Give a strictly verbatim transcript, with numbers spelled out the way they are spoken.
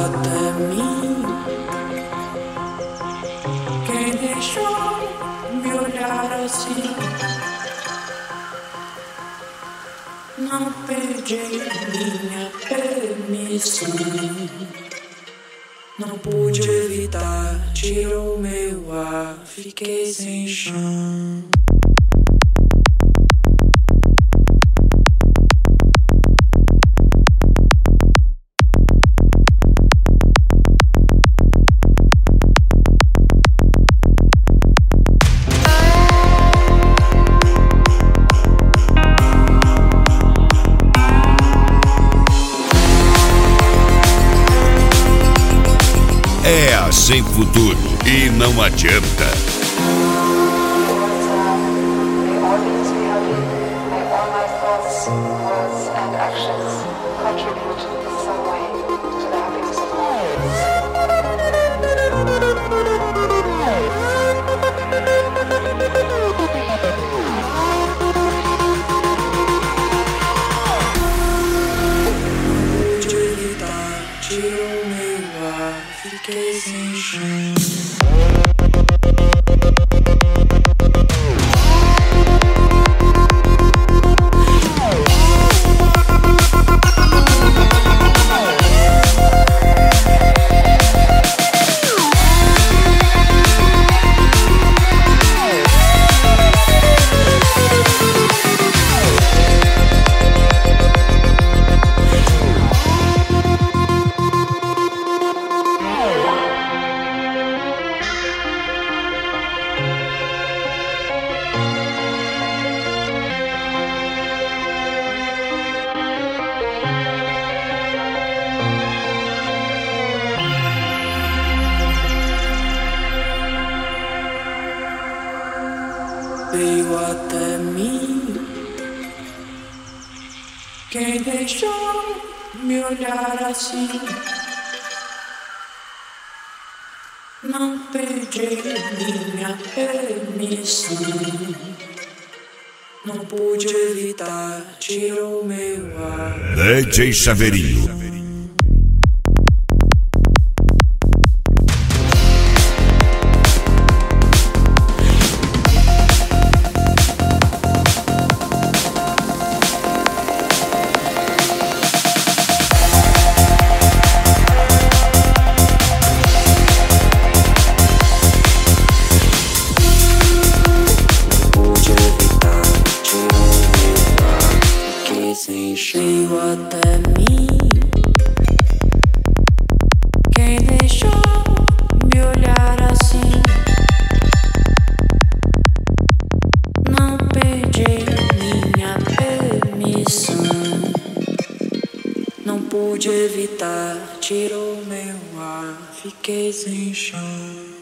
até mim. Quem deixou me olhar assim? Não pedi minha permissão, não pude evitar, tirou meu ar, fiquei sem chão. É a Sem Futuro e não adianta. Tirou meu ar, fiquei sem chão. Veio até mim. Quem deixou me olhar assim? Não pedi minha permissão, não pude evitar, tirou meu ar. D J Chaveirinho. Veio até mim. Quem deixou me olhar assim? Não pedi minha permissão, não pude evitar, tirou meu ar, fiquei sem chão.